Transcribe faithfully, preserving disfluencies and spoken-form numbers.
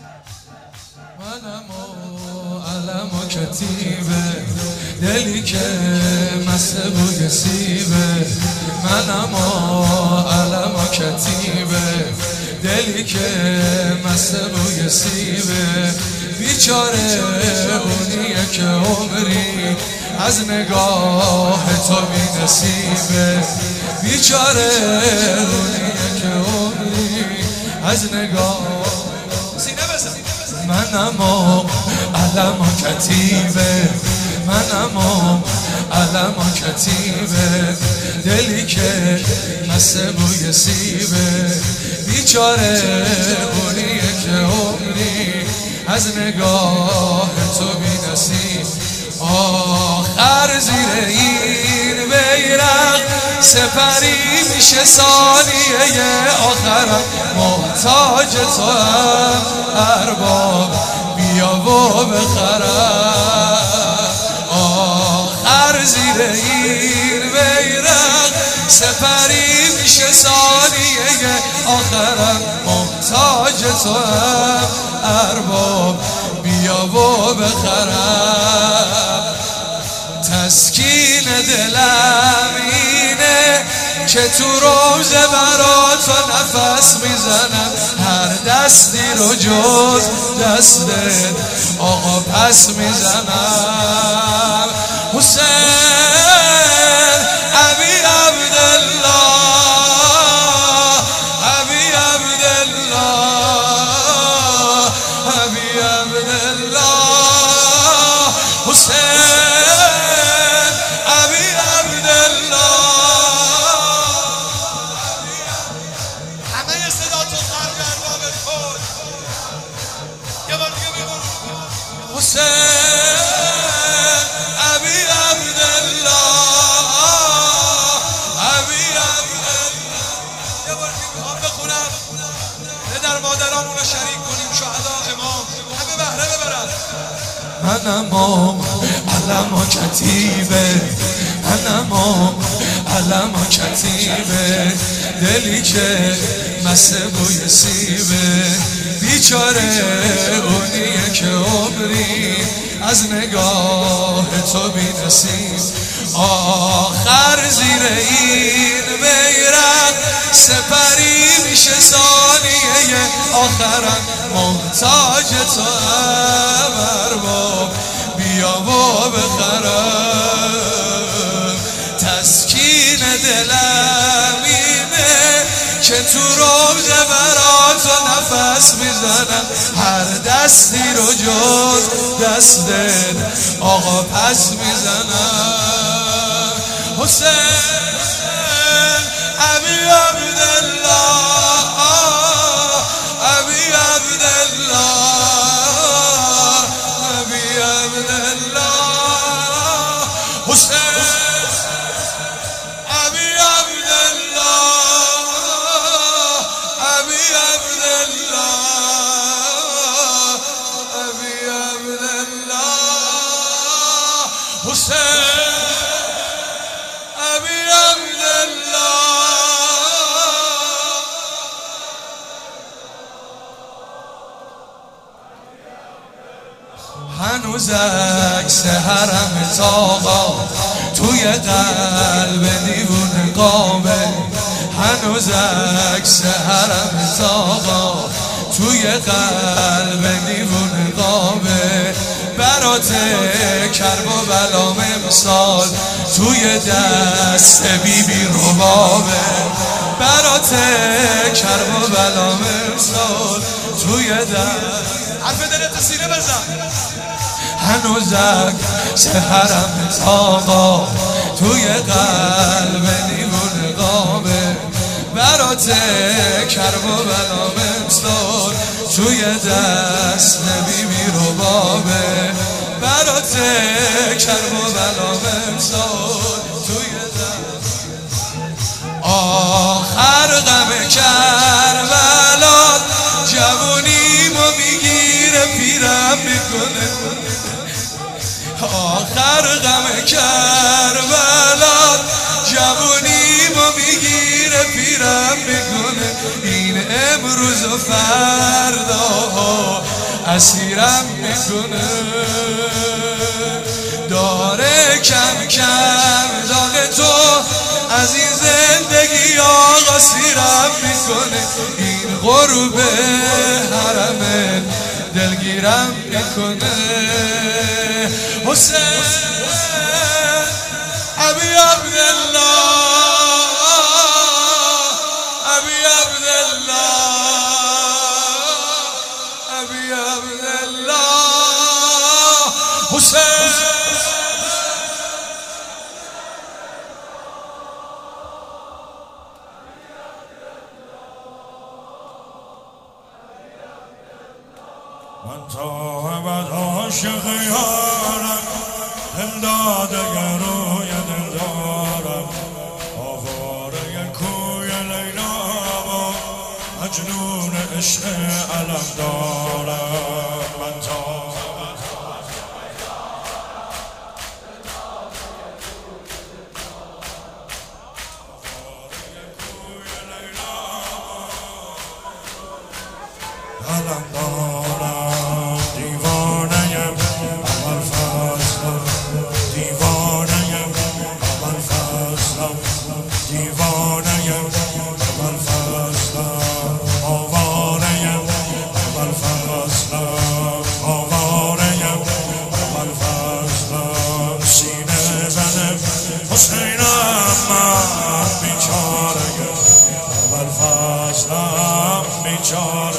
منم و علم و کتیبه دلی که مست بوی سیبه. منم و علم و کتیبه دلی که مست بوی سیبه. بیچاره اونیه که عمری از نگاه تو بی نصیبه. بیچاره اونیه که عمری از نگاه. منم و علم و کتیبه منم و علم و کتیبه دلی که مست بوی سیبه. بیچاره اونیه که عمری از نگاه تو بی نصیب. آخر زیر این بیرق سپری میشه ثانیه آخرم محتاج تو هم ارباب بیا و بخرم. آخر زیر این بیرق سپری میشه ثانیه آخرم محتاج تو هم ارباب بیا و بخرم. تسکین دلم اینه که تو روزه برا تو نفس میزنم. هر دستی رو جز دستت آقا پس میزنم. حسین ابی عبدالله ابی عبدالله ابی عبدالله حسین حسین ابی عبدالله ابی عبدالله. یه بار که میخوام بخونم پدر مادرامون رو شریک کنیم شهدا امام همه بهره ببرن. منم و علم و کتیبه منم و علم و کتیبه دلی که مست بوی سیبه. بیچاره اونیه که عمری از نگاه تو بی نصیب. آخر زیر این بیرق سپری میشه ثانیه آخرم محتاج تو هم ارباب بیا و بخرم. تسکین دلم اینه که تو روزه برا تو نفس میزنم. هر دستی رو جز دستت آقا پس میزنم. حسین ابی عبدالله ابی عبدالله ابی عبدالله حسین حسین ابی عبدالله. هنوز عکس حرم آقا توی قلب دیوونه قابه. هنوز عکس حرم آقا توی قلب دیوونه قابه. برات کرب و بلام امسال توی دست بی بی ربابه. برات کرب و بلام امسال توی دست حرف دلت سینه بزن. هنوز عکس حرم آقا توی قلب دیوونه قابه. برات کرب و بلام امسال توی دست بی بی ربابه. برات کرب و بلام امسال توی دست. آخر غم کربلا جوونیمو میگیره پیرم میکنه. آخر غم کربلا جوونیمو میگیره پیرم میکنه. این امروز و فردا اسیرم میکنه، داره کم کم داغ تو از این زندگی آقا سیرم میکنه. این غروب حرم دلگیرم میکنه. حسین ابی عبدالله، ابی عبدالله، ابی عبدالله حسین. من تا ابد عاشق یارم، امداد روی دل دارم، آواره کوی لیلا و مجنون عشق علم دارم. من تا علم دارم، دیوانه‌ام اول فصلم، دیوانه‌ام اول فصلم، دیوانه‌ام اول فصلم، آواره‌ام اول فصلم، آواره‌ام اول فصلم. سینه زنم حسینم من بیچاره‌ام اول فصلم، بیچاره